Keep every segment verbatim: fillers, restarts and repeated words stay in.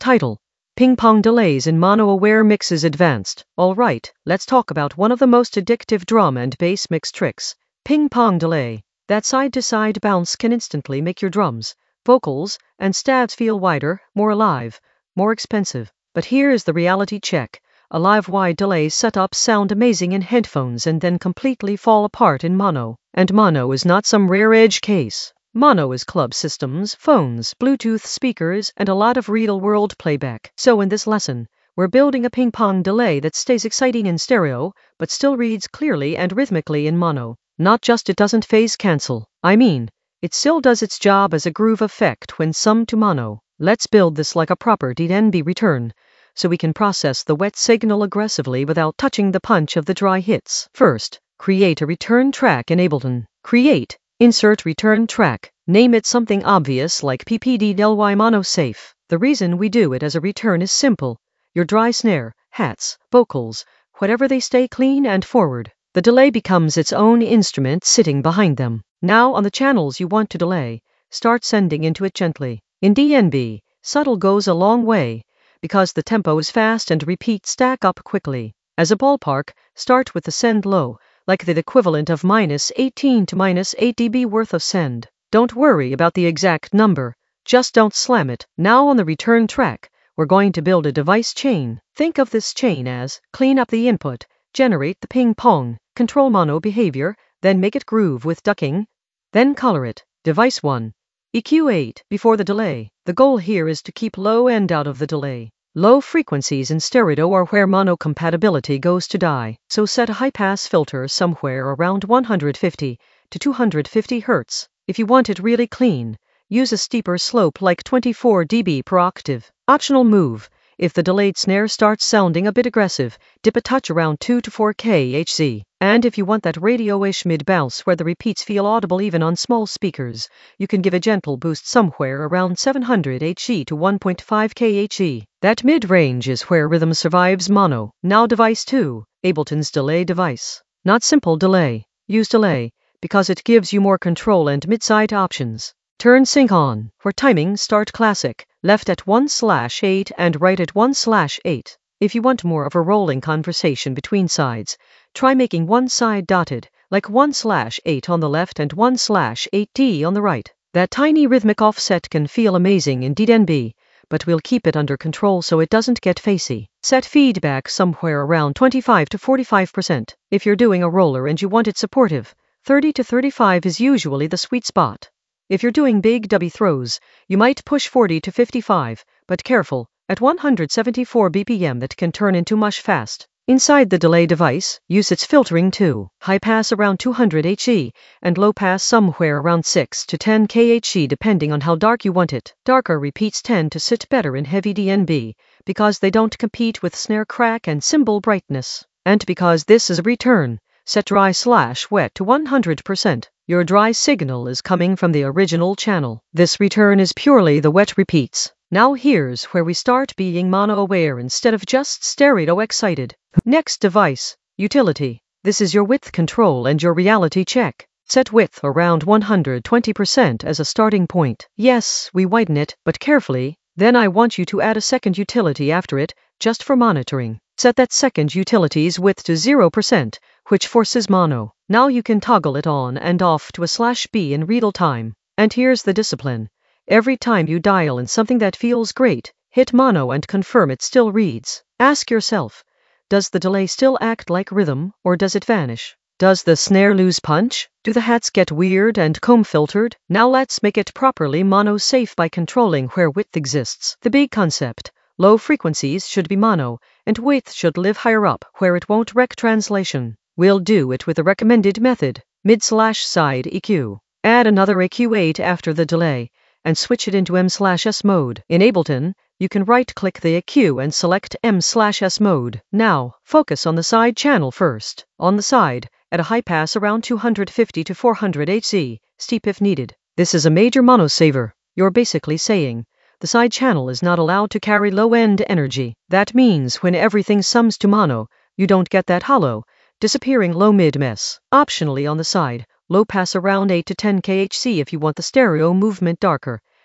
Title: Ping Pong Delays in Mono-Aware Mixes Advanced. Alright, let's talk about one of the most addictive drum and bass mix tricks: ping pong delay. That side-to-side bounce can instantly make your drums, vocals, and stabs feel wider, more alive, more expensive. But here is the reality check. A live-wide delay setups sound amazing in headphones and then completely fall apart in mono. And mono is not some rare edge case. Mono is club systems, phones, Bluetooth speakers, and a lot of real-world playback. So in this lesson, we're building a ping pong delay that stays exciting in stereo, but still reads clearly and rhythmically in mono. Not just it doesn't phase cancel. I mean, it still does its job as a groove effect when summed to mono. Let's build this like a proper D N B return, so we can process the wet signal aggressively without touching the punch of the dry hits. First, create a return track in Ableton. Create. Insert return track. Name it something obvious like P P D L Y Mono Safe. The reason we do it as a return is simple. Your dry snare, hats, vocals, whatever they stay clean and forward. The delay becomes its own instrument sitting behind them. Now on the channels you want to delay, start sending into it gently. In D N B, subtle goes a long way, because the tempo is fast and repeats stack up quickly. As a ballpark, start with the send low, like the equivalent of minus eighteen to minus eight decibels worth of send. Don't worry about the exact number, just don't slam it. Now on the return track, we're going to build a device chain. Think of this chain as: clean up the input, generate the ping pong, control mono behavior, then make it groove with ducking, then color it. Device one. E Q eight. Before the delay. The goal here is to keep low end out of the delay. Low frequencies in stereo are where mono compatibility goes to die, so set a high-pass filter somewhere around one hundred fifty to two hundred fifty hertz. If you want it really clean, use a steeper slope like twenty-four decibels per octave. Optional move: if the delayed snare starts sounding a bit aggressive, dip a touch around two to four kilohertz. And if you want that radio-ish mid-bounce where the repeats feel audible even on small speakers, you can give a gentle boost somewhere around seven hundred hertz to one point five kilohertz. That mid-range is where rhythm survives mono. Now device two, Ableton's delay device. Not simple delay. Use delay, because it gives you more control and mid-side options. Turn sync on, where timing start classic, left at one slash eight and right at one slash eight. If you want more of a rolling conversation between sides, try making one side dotted, like one slash eight on the left and one slash eight D on the right. That tiny rhythmic offset can feel amazing in D N B, but we'll keep it under control so it doesn't get facey. Set feedback somewhere around twenty-five to forty-five percent. If you're doing a roller and you want it supportive, thirty to thirty-five is usually the sweet spot. If you're doing big dubby throws, you might push forty to fifty-five, but careful, at one hundred seventy-four B P M that can turn into mush fast. Inside the delay device, use its filtering too. High pass around two hundred hertz, and low pass somewhere around six to ten kilohertz depending on how dark you want it. Darker repeats tend to sit better in heavy D N B, because they don't compete with snare crack and cymbal brightness. And because this is a return, set dry slash wet to one hundred percent. Your dry signal is coming from the original channel. This return is purely the wet repeats. Now here's where we start being mono-aware instead of just stereo-excited. Next device, utility. This is your width control and your reality check. Set width around one hundred twenty percent as a starting point. Yes, we widen it, but carefully. Then I want you to add a second utility after it, just for monitoring. Set that second utility's width to zero percent, which forces mono. Now you can toggle it on and off to a slash B in real time. And here's the discipline. Every time you dial in something that feels great, hit mono and confirm it still reads. Ask yourself, does the delay still act like rhythm, or does it vanish? Does the snare lose punch? Do the hats get weird and comb filtered? Now let's make it properly mono safe by controlling where width exists. The big concept: low frequencies should be mono, and width should live higher up where it won't wreck translation. We'll do it with the recommended method, mid slash side E Q. Add another E Q eight after the delay, and switch it into M slash S mode. In Ableton, you can right-click the E Q and select M slash S mode. Now, focus on the side channel first. On the side, at a high pass around two hundred fifty to four hundred hertz, steep if needed. This is a major mono saver. You're basically saying, the side channel is not allowed to carry low-end energy. That means when everything sums to mono, you don't get that hollow, disappearing low-mid mess. Optionally on the side, low pass around eight to ten kilohertz if you want the stereo movement darker,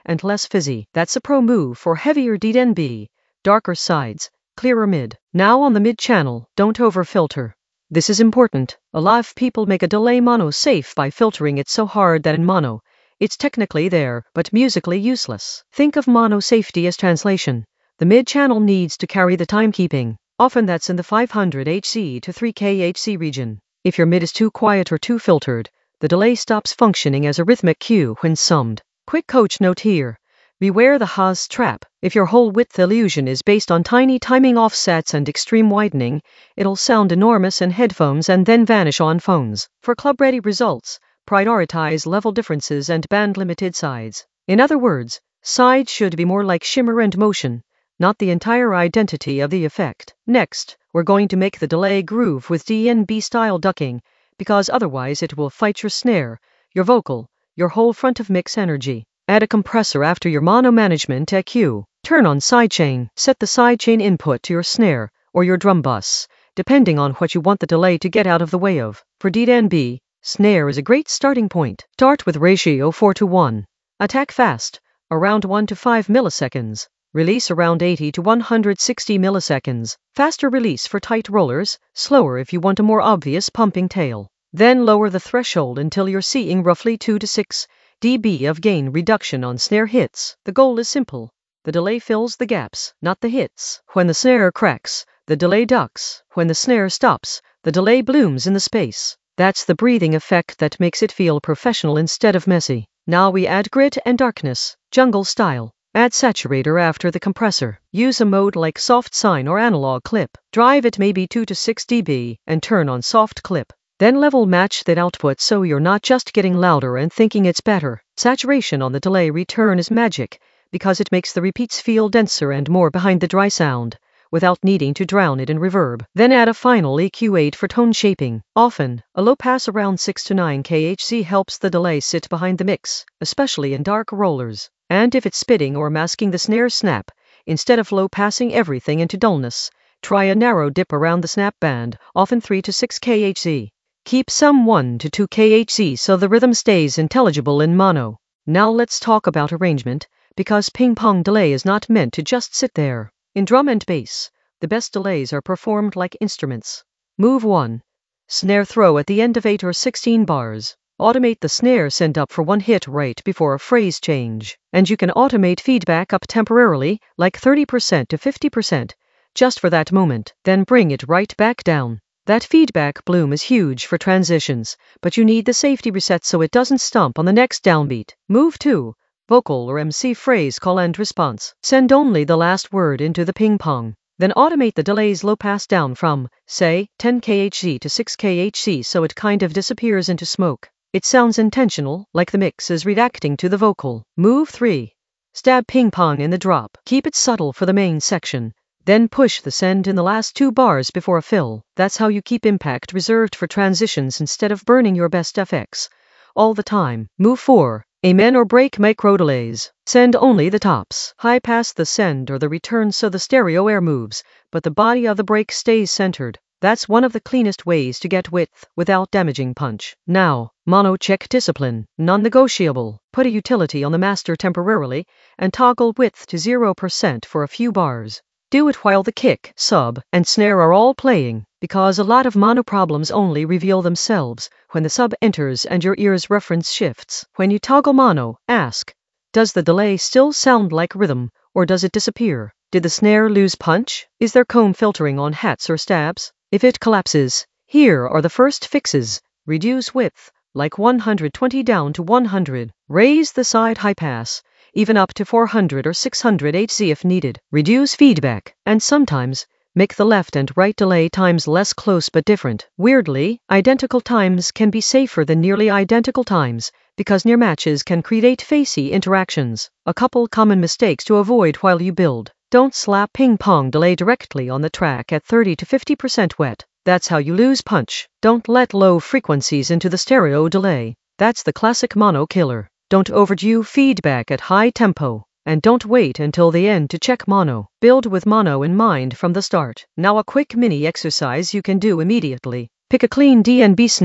and less fizzy. That's a pro move for heavier D N B, darker sides, clearer mid. Now on the mid channel, don't over filter. This is important. A lot of people make a delay mono safe by filtering it so hard that in mono, it's technically there, but musically useless. Think of mono safety as translation. The mid channel needs to carry the timekeeping. Often that's in the five hundred hertz to three K H Z region. If your mid is too quiet or too filtered, the delay stops functioning as a rhythmic cue when summed. Quick coach note here. Beware the Haas trap. If your whole width illusion is based on tiny timing offsets and extreme widening, it'll sound enormous in headphones and then vanish on phones. For club-ready results, prioritize level differences and band-limited sides. In other words, sides should be more like shimmer and motion, not the entire identity of the effect. Next, we're going to make the delay groove with D N B-style ducking, because otherwise it will fight your snare, your vocal, your whole front of mix energy. Add a compressor after your mono management E Q. Turn on sidechain. Set the sidechain input to your snare or your drum bus, depending on what you want the delay to get out of the way of. For D N B, snare is a great starting point. Start with ratio four to one. Attack fast, around one to five milliseconds. Release around eighty to one hundred sixty milliseconds. Faster release for tight rollers, slower if you want a more obvious pumping tail. Then lower the threshold until you're seeing roughly two to six decibels of gain reduction on snare hits. The goal is simple. The delay fills the gaps, not the hits. When the snare cracks, the delay ducks. When the snare stops, the delay blooms in the space. That's the breathing effect that makes it feel professional instead of messy. Now we add grit and darkness, jungle style. Add saturator after the compressor. Use a mode like soft sine or analog clip. Drive it maybe two to six decibels and turn on soft clip. Then level match that output so you're not just getting louder and thinking it's better. Saturation on the delay return is magic because it makes the repeats feel denser and more behind the dry sound, without needing to drown it in reverb. Then add a final E Q eight for tone shaping. Often, a low pass around six to nine K H Z helps the delay sit behind the mix, especially in dark rollers. And if it's spitting or masking the snare snap, instead of low passing everything into dullness, try a narrow dip around the snap band, often three to six K H Z. Keep some one to two K H Z so the rhythm stays intelligible in mono. Now let's talk about arrangement, because ping-pong delay is not meant to just sit there. In drum and bass, the best delays are performed like instruments. Move one. Snare throw at the end of eight or sixteen bars. Automate the snare send up for one hit right before a phrase change. And you can automate feedback up temporarily, like thirty percent to fifty percent, just for that moment, then bring it right back down. That feedback bloom is huge for transitions, but you need the safety reset so it doesn't stomp on the next downbeat. Move two. Vocal or M C phrase call and response. Send only the last word into the ping-pong. Then automate the delay's low pass down from, say, ten K H Z to six K H Z so it kind of disappears into smoke. It sounds intentional, like the mix is reacting to the vocal. Move three. Stab ping-pong in the drop. Keep it subtle for the main section. Then push the send in the last two bars before a fill. That's how you keep impact reserved for transitions instead of burning your best F X all the time. Move four. Amen or break micro delays. Send only the tops. High pass the send or the return so the stereo air moves, but the body of the break stays centered. That's one of the cleanest ways to get width without damaging punch. Now, mono check discipline. Non-negotiable. Put a utility on the master temporarily and toggle width to zero percent for a few bars. Do it while the kick, sub, and snare are all playing, because a lot of mono problems only reveal themselves when the sub enters and your ear's reference shifts. When you toggle mono, ask, does the delay still sound like rhythm, or does it disappear? Did the snare lose punch? Is there comb filtering on hats or stabs? If it collapses, here are the first fixes. Reduce width, like one hundred twenty down to one hundred. Raise the side high pass, even up to four hundred or six hundred hertz if needed. Reduce feedback, and sometimes, make the left and right delay times less close but different. Weirdly, identical times can be safer than nearly identical times, because near matches can create facey interactions. A couple common mistakes to avoid while you build. Don't slap ping-pong delay directly on the track at thirty to fifty percent wet. That's how you lose punch. Don't let low frequencies into the stereo delay. That's the classic mono killer. Don't overdo feedback at high tempo, and don't wait until the end to check mono. Build with mono in mind from the start. Now a quick mini exercise you can do immediately. Pick a clean D N B snare.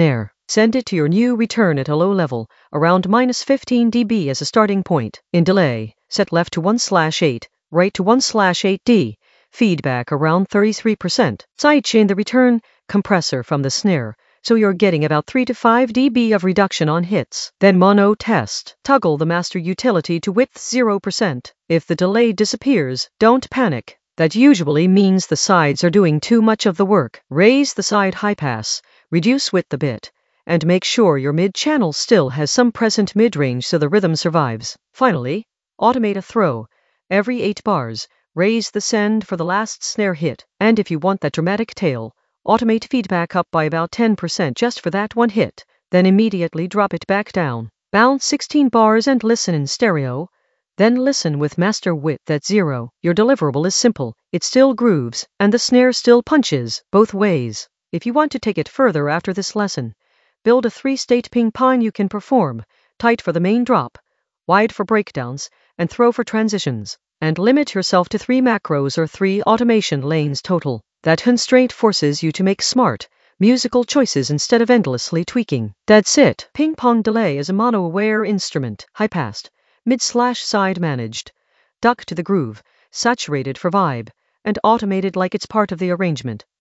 Send it to your new return at a low level, around minus fifteen decibels as a starting point. In delay, set left to one slash eight, right to one slash eight D. Feedback around thirty-three percent. Sidechain the return compressor from the snare, so you're getting about three to five decibels of reduction on hits. Then mono test. Toggle the master utility to width zero percent. If the delay disappears, don't panic. That usually means the sides are doing too much of the work. Raise the side high pass, reduce width a bit, and make sure your mid-channel still has some present mid-range so the rhythm survives. Finally, automate a throw. Every eight bars, raise the send for the last snare hit. And if you want that dramatic tail, automate feedback up by about ten percent just for that one hit, then immediately drop it back down. Bounce sixteen bars and listen in stereo. Then listen with master width at zero. Your deliverable is simple. It still grooves, and the snare still punches, both ways. If you want to take it further after this lesson, build a three-state ping pong you can perform, tight for the main drop, wide for breakdowns, and throw for transitions. And limit yourself to three macros or three automation lanes total. That constraint forces you to make smart, musical choices instead of endlessly tweaking. That's it. Ping pong delay is a mono-aware instrument, high-passed, mid-slash-side managed, duck to the groove, saturated for vibe, and automated like it's part of the arrangement.